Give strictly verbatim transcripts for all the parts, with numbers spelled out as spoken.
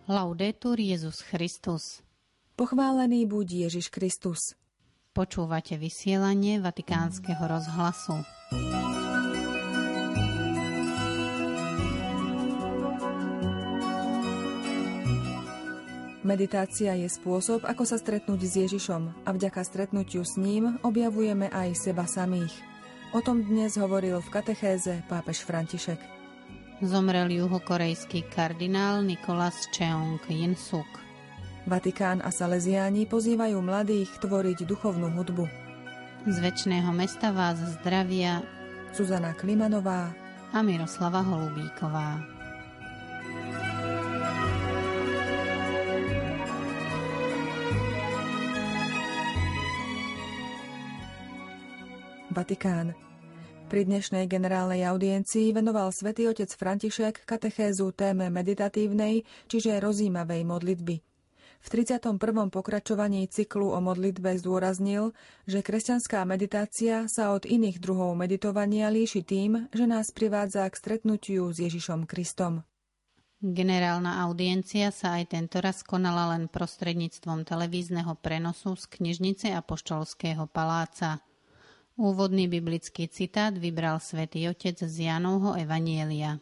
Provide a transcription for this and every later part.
Laudetur Jesus Christus. Pochválený buď Ježiš Kristus. Počúvate vysielanie Vatikánskeho rozhlasu. Meditácia je spôsob, ako sa stretnúť s Ježišom a vďaka stretnutiu s ním objavujeme aj seba samých. O tom dnes hovoril v katechéze pápež František. Zomrel juhokorejský kardinál Nicholas Cheong-Yin-suk. Vatikán a Salesiáni pozývajú mladých tvoriť duchovnú hudbu. Z večného mesta vás zdravia Zuzana Klimanová a Miroslava Holubíková. Vatikán. Pri dnešnej generálnej audiencii venoval svätý otec František katechézu téme meditatívnej, čiže rozjímavej modlitby. V tridsiatom prvom pokračovaní cyklu o modlitbe zdôraznil, že kresťanská meditácia sa od iných druhov meditovania líši tým, že nás privádza k stretnutiu s Ježišom Kristom. Generálna audiencia sa aj tentoraz konala len prostredníctvom televízneho prenosu z knižnice Apoštolského paláca. Úvodný biblický citát vybral svätý otec z Jánovho evanjelia.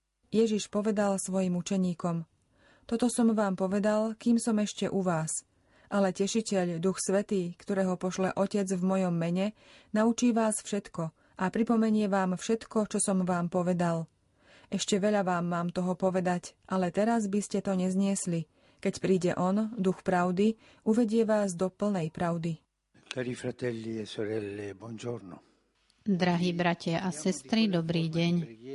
Ježiš povedal svojim učeníkom: Toto som vám povedal, kým som ešte u vás. Ale Tešiteľ, Duch Svätý, ktorého pošle Otec v mojom mene, naučí vás všetko a pripomenie vám všetko, čo som vám povedal. Ešte veľa vám mám toho povedať, ale teraz by ste to nezniesli. Keď príde On, Duch pravdy, uvedie vás do plnej pravdy. Cari fratelli e sorelle, buongiorno. Drahí bratia a sestry, dobrý deň.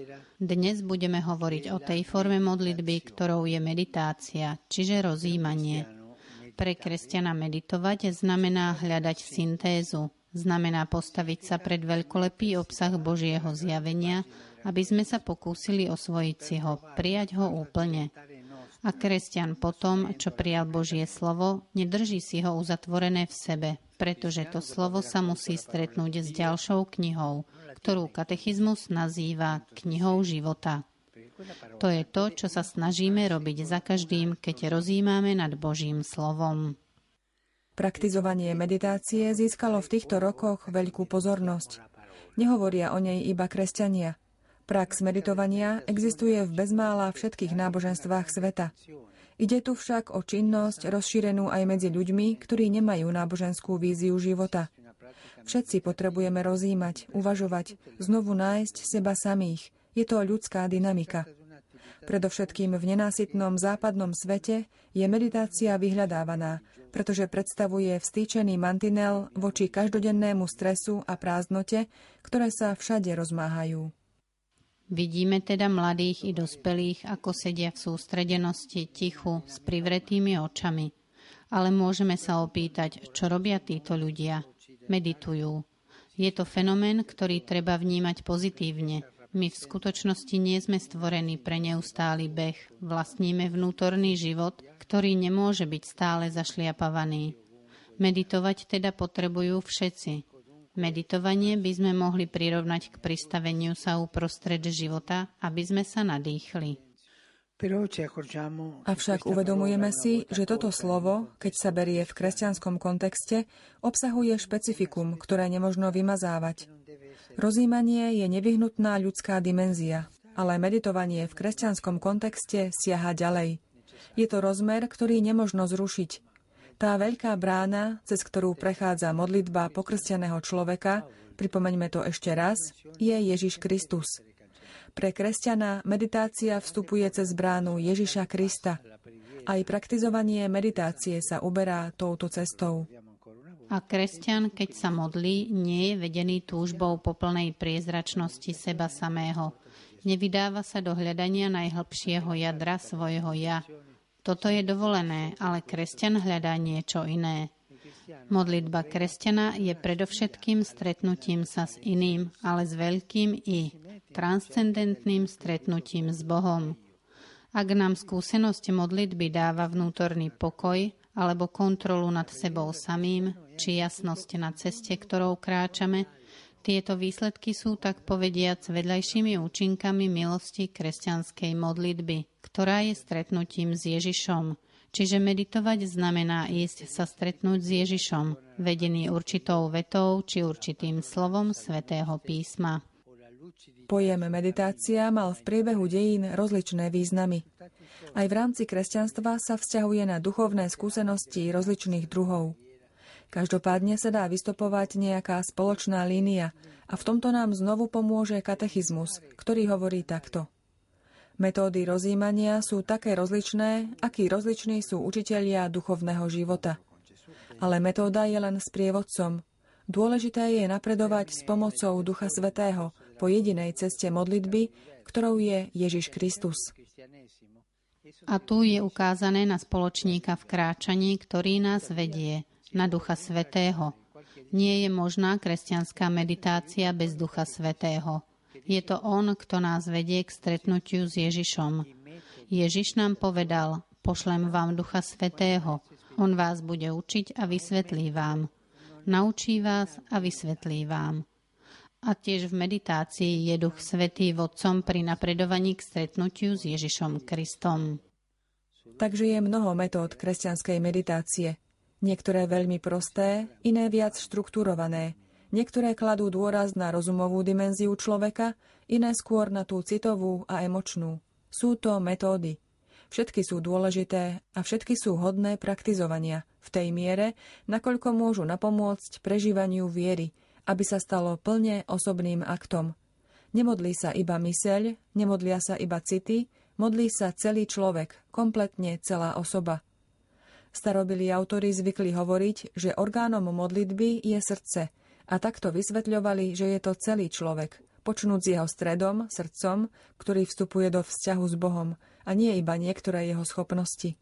Dnes budeme hovoriť o tej forme modlitby, ktorou je meditácia, čiže rozjímanie. Pre kresťana meditovať znamená hľadať syntézu, znamená postaviť sa pred veľkolepý obsah Božieho zjavenia, aby sme sa pokúsili osvojiť si ho, prijať ho úplne. A kresťan potom, čo prijal Božie slovo, nedrží si ho uzatvorené v sebe, pretože to slovo sa musí stretnúť s ďalšou knihou, ktorú katechizmus nazýva knihou života. To je to, čo sa snažíme robiť za každým, keď rozjímame nad Božím slovom. Praktizovanie meditácie získalo v týchto rokoch veľkú pozornosť. Nehovoria o nej iba kresťania. Prax meditovania existuje v bezmála všetkých náboženstvách sveta. Ide tu však o činnosť rozšírenú aj medzi ľuďmi, ktorí nemajú náboženskú víziu života. Všetci potrebujeme rozjímať, uvažovať, znovu nájsť seba samých. Je to ľudská dynamika. Predovšetkým v nenásytnom západnom svete je meditácia vyhľadávaná, pretože predstavuje vstýčený mantinel voči každodennému stresu a prázdnote, ktoré sa všade rozmáhajú. Vidíme teda mladých i dospelých, ako sedia v sústredenosti, tichu, s privretými očami. Ale môžeme sa opýtať, čo robia títo ľudia? Meditujú. Je to fenomén, ktorý treba vnímať pozitívne. My v skutočnosti nie sme stvorení pre neustály beh. Vlastníme vnútorný život, ktorý nemôže byť stále zašliapavaný. Meditovať teda potrebujú všetci. Meditovanie by sme mohli prirovnať k pristaveniu sa uprostred života, aby sme sa nadýchli. Avšak uvedomujeme si, že toto slovo, keď sa berie v kresťanskom kontexte, obsahuje špecifikum, ktoré nemožno vymazávať. Rozjímanie je nevyhnutná ľudská dimenzia, ale meditovanie v kresťanskom kontexte siaha ďalej. Je to rozmer, ktorý nemožno zrušiť. Tá veľká brána, cez ktorú prechádza modlitba pokrsteného človeka, pripomeňme to ešte raz, je Ježiš Kristus. Pre kresťana meditácia vstupuje cez bránu Ježiša Krista. Aj praktizovanie meditácie sa uberá touto cestou. A kresťan, keď sa modlí, nie je vedený túžbou po plnej priezračnosti seba samého. Nevydáva sa do hľadania najhlbšieho jadra svojho ja. Toto je dovolené, ale kresťan hľadá niečo iné. Modlitba kresťana je predovšetkým stretnutím sa s iným, ale s veľkým I, transcendentným stretnutím s Bohom. Ak nám skúsenosť modlitby dáva vnútorný pokoj alebo kontrolu nad sebou samým, či jasnosť na ceste, ktorou kráčame, Tieto výsledky sú tak povediac vedľajšími účinkami milosti kresťanskej modlitby, ktorá je stretnutím s Ježišom. Čiže meditovať znamená ísť sa stretnúť s Ježišom, vedený určitou vetou či určitým slovom Svätého písma. Pojem meditácia mal v priebehu dejín rozličné významy. Aj v rámci kresťanstva sa vzťahuje na duchovné skúsenosti rozličných druhov. Každopádne sa dá vystopovať nejaká spoločná línia a v tomto nám znovu pomôže katechizmus, ktorý hovorí takto. Metódy rozjímania sú také rozličné, akí rozliční sú učitelia duchovného života. Ale metóda je len sprievodcom. Dôležité je napredovať s pomocou Ducha Svätého po jedinej ceste modlitby, ktorou je Ježiš Kristus. A tu je ukázané na spoločníka v kráčaní, ktorý nás vedie, na Ducha Svätého. Nie je možná kresťanská meditácia bez Ducha Svätého. Je to On, kto nás vedie k stretnutiu s Ježišom. Ježiš nám povedal, pošlem vám Ducha Svätého. On vás bude učiť a vysvetlí vám. Naučí vás a vysvetlí vám. A tiež v meditácii je Duch Svätý vodcom pri napredovaní k stretnutiu s Ježišom Kristom. Takže je mnoho metód kresťanskej meditácie. Niektoré veľmi prosté, iné viac štrukturované. Niektoré kladú dôraz na rozumovú dimenziu človeka, iné skôr na tú citovú a emočnú. Sú to metódy. Všetky sú dôležité a všetky sú hodné praktizovania v tej miere, nakoľko môžu napomôcť prežívaniu viery, aby sa stalo plne osobným aktom. Nemodlí sa iba myseľ, nemodlia sa iba city, modlí sa celý človek, kompletne celá osoba. Starobilí autori zvykli hovoriť, že orgánom modlitby je srdce a takto vysvetľovali, že je to celý človek, počnúc jeho stredom, srdcom, ktorý vstupuje do vzťahu s Bohom a nie iba niektoré jeho schopnosti.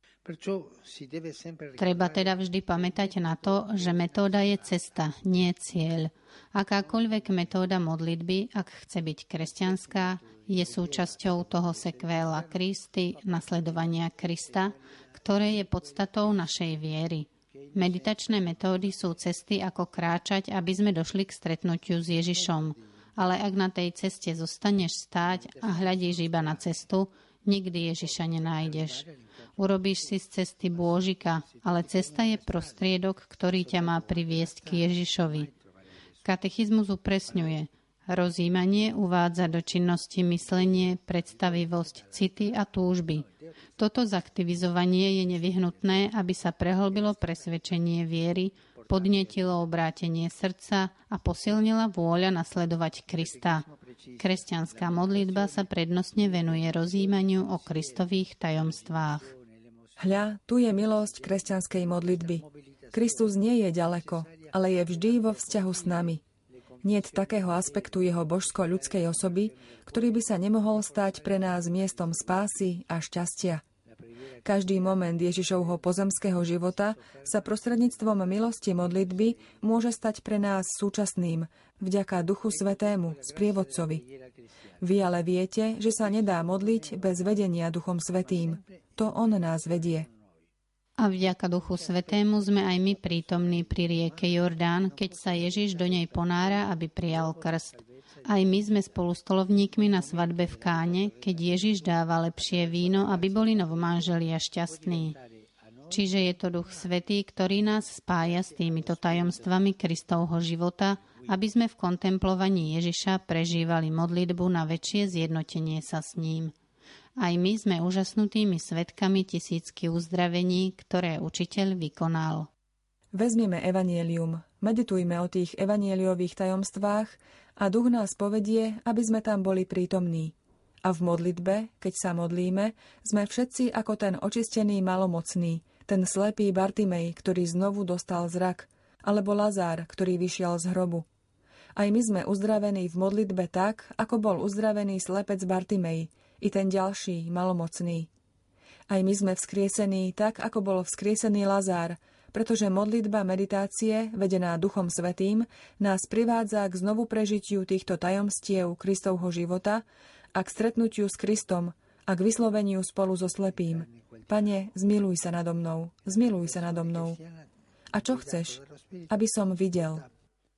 Treba teda vždy pamätať na to, že metóda je cesta, nie cieľ. Akákoľvek metóda modlitby, ak chce byť kresťanská, je súčasťou toho sequela Christi, nasledovania Krista, ktoré je podstatou našej viery. Meditačné metódy sú cesty, ako kráčať, aby sme došli k stretnutiu s Ježišom. Ale ak na tej ceste zostaneš stáť a hľadíš iba na cestu, nikdy Ježiša nenájdeš. Urobíš si z cesty bôžika, ale cesta je prostriedok, ktorý ťa má priviesť k Ježišovi. Katechizmus upresňuje. Rozjímanie uvádza do činnosti myslenie, predstavivosť, city a túžby. Toto zaktivizovanie je nevyhnutné, aby sa prehlbilo presvedčenie viery, podnietilo obrátenie srdca a posilnila vôľa nasledovať Krista. Kresťanská modlitba sa prednostne venuje rozjímaniu o Kristových tajomstvách. Hľa, tu je milosť kresťanskej modlitby. Kristus nie je ďaleko, ale je vždy vo vzťahu s nami. Niet takého aspektu jeho božsko-ľudskej osoby, ktorý by sa nemohol stať pre nás miestom spásy a šťastia. Každý moment Ježišovho pozemského života sa prostredníctvom milosti modlitby môže stať pre nás súčasným, vďaka Duchu Svätému, sprievodcovi. Vy ale viete, že sa nedá modliť bez vedenia Duchom Svätým. To On nás vedie. A vďaka Duchu Svätému sme aj my prítomní pri rieke Jordán, keď sa Ježiš do nej ponára, aby prijal krst. Aj my sme spolustolovníkmi na svadbe v Káne, keď Ježiš dáva lepšie víno, aby boli novomanželia šťastní. Čiže je to Duch Svätý, ktorý nás spája s týmito tajomstvami Kristovho života, aby sme v kontemplovaní Ježiša prežívali modlitbu na väčšie zjednotenie sa s ním. Aj my sme úžasnutými svedkami tisícky uzdravení, ktoré učiteľ vykonal. Vezmime evanjelium, meditujme o tých evanjeliových tajomstvách a Duch nás povedie, aby sme tam boli prítomní. A v modlitbe, keď sa modlíme, sme všetci ako ten očistený malomocný, ten slepý Bartimej, ktorý znovu dostal zrak, alebo Lazár, ktorý vyšiel z hrobu. Aj my sme uzdravení v modlitbe tak, ako bol uzdravený slepec Bartimej, i ten ďalší, malomocný. Aj my sme vzkriesení tak, ako bol vzkriesený Lazár, pretože modlitba meditácie, vedená Duchom Svätým, nás privádza k znovu prežitiu týchto tajomstiev Kristovho života a k stretnutiu s Kristom a k vysloveniu spolu so slepým. Pane, zmiluj sa nado mnou, zmiluj sa nado mnou. A čo chceš? Aby som videl.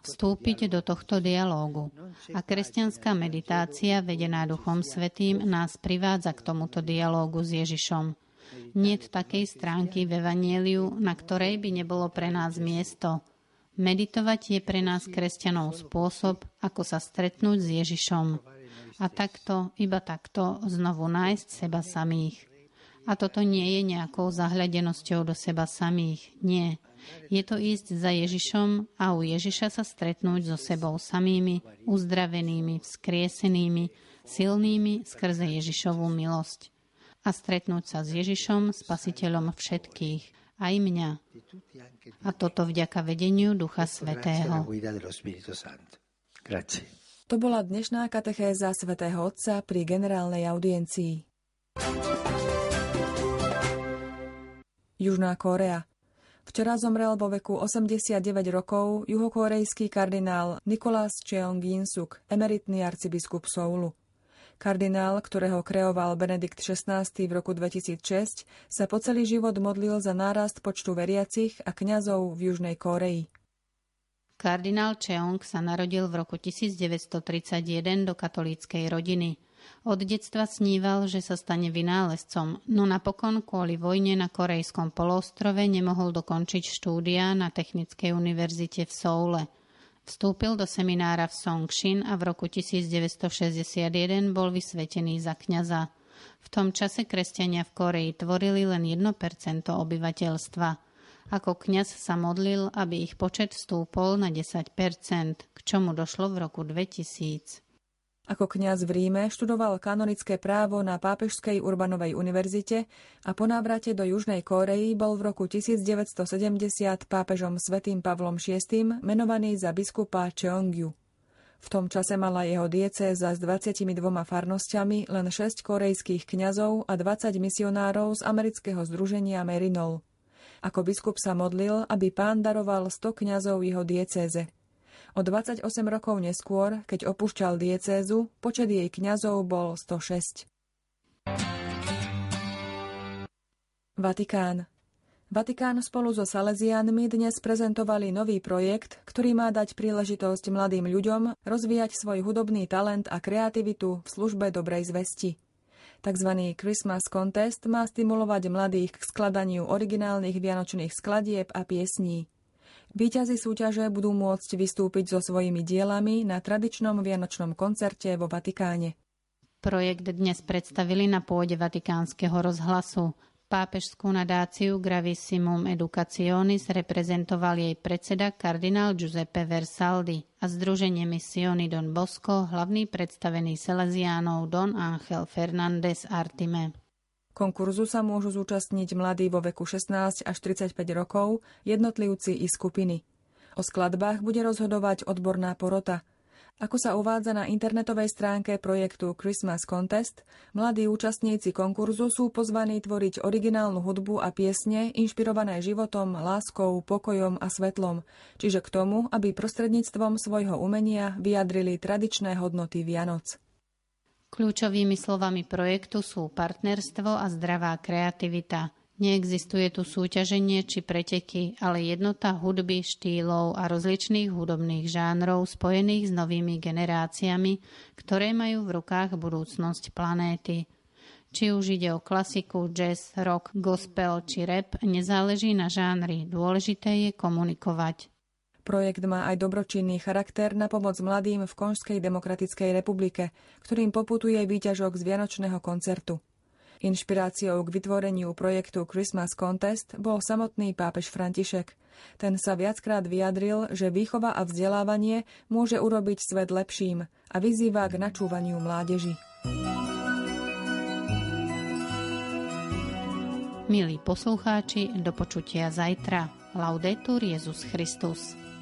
vstúpiť do tohto dialógu. A kresťanská meditácia, vedená Duchom Svätým, nás privádza k tomuto dialógu s Ježišom. Niet takej stránky v Evanjeliu, na ktorej by nebolo pre nás miesto. Meditovať je pre nás kresťanov spôsob, ako sa stretnúť s Ježišom. A takto, iba takto, znovu nájsť seba samých. A toto nie je nejakou zahľadenosťou do seba samých. Nie. Je to ísť za Ježišom a u Ježiša sa stretnúť so sebou samými, uzdravenými, vzkriesenými, silnými skrze Ježišovú milosť. A stretnúť sa s Ježišom, spasiteľom všetkých, aj mňa. A toto vďaka vedeniu Ducha Svätého. To bola dnešná katechéza svätého Otca pri generálnej audiencii. Južná Kórea. Včera zomrel vo veku osemdesiatdeväť rokov juhokórejský kardinál Nicholas Cheong-Ginsuk, emeritný arcibiskup Soulu. Kardinál, ktorého kreoval Benedikt šestnásty v roku dvetisícšesť, sa po celý život modlil za nárast počtu veriacich a kňazov v Južnej Kórei. Kardinál Cheong sa narodil v roku tisícdeväťstotridsaťjeden do katolíckej rodiny. Od detstva sníval, že sa stane vynálezcom, no napokon kvôli vojne na Korejskom poloostrove nemohol dokončiť štúdia na Technickej univerzite v Soule. Vstúpil do seminára v Songchin a v roku tisícdeväťstošesťdesiatjeden bol vysvetený za kňaza. V tom čase kresťania v Kórei tvorili len jedno percento obyvateľstva. Ako kňaz sa modlil, aby ich počet vstúpol na desať percent, k čomu došlo v roku dvetisíc. Ako kňaz v Ríme študoval kanonické právo na Pápežskej Urbanovej univerzite a po návrate do Južnej Kórei bol v roku tisícdeväťstosedemdesiat pápežom svätým Pavlom šiestym menovaný za biskupa Cheongju. V tom čase mala jeho diecéza s dvadsiatimi dvoma farnosťami len šesť kórejských kňazov a dvadsať misionárov z amerického združenia Merinol. Ako biskup sa modlil, aby Pán daroval sto kňazov jeho diecéze. O dvadsaťosem rokov neskôr, keď opúšťal diecézu, počet jej kňazov bol sto šesť. Vatikán. Vatikán spolu so Salesiánmi dnes prezentovali nový projekt, ktorý má dať príležitosť mladým ľuďom rozvíjať svoj hudobný talent a kreativitu v službe dobrej zvesti. Takzvaný Christmas Contest má stimulovať mladých k skladaniu originálnych vianočných skladieb a piesní. Víťazi súťaže budú môcť vystúpiť so svojimi dielami na tradičnom vianočnom koncerte vo Vatikáne. Projekt dnes predstavili na pôde Vatikánskeho rozhlasu. Pápežskú nadáciu Gravissimum Educationis reprezentoval jej predseda kardinál Giuseppe Versaldi a združenie Missioni Don Bosco hlavný predstavený Salesiánov Don Ángel Fernández Artime. Konkurzu sa môžu zúčastniť mladí vo veku šestnásť až tridsaťpäť rokov, jednotlivci i skupiny. O skladbách bude rozhodovať odborná porota. Ako sa uvádza na internetovej stránke projektu Christmas Contest, mladí účastníci konkurzu sú pozvaní tvoriť originálnu hudbu a piesne inšpirované životom, láskou, pokojom a svetlom, čiže k tomu, aby prostredníctvom svojho umenia vyjadrili tradičné hodnoty Vianoc. Kľúčovými slovami projektu sú partnerstvo a zdravá kreativita. Neexistuje tu súťaženie či preteky, ale jednota hudby, štýlov a rozličných hudobných žánrov spojených s novými generáciami, ktoré majú v rukách budúcnosť planéty. Či už ide o klasiku, jazz, rock, gospel či rap, nezáleží na žánri, dôležité je komunikovať. Projekt má aj dobročinný charakter na pomoc mladým v Konžskej demokratickej republike, ktorým poputuje výťažok z vianočného koncertu. Inšpiráciou k vytvoreniu projektu Christmas Contest bol samotný pápež František. Ten sa viackrát vyjadril, že výchova a vzdelávanie môže urobiť svet lepším a vyzýva k načúvaniu mládeži. Milí poslucháči, do počutia zajtra. Laudetur Jesus Christus.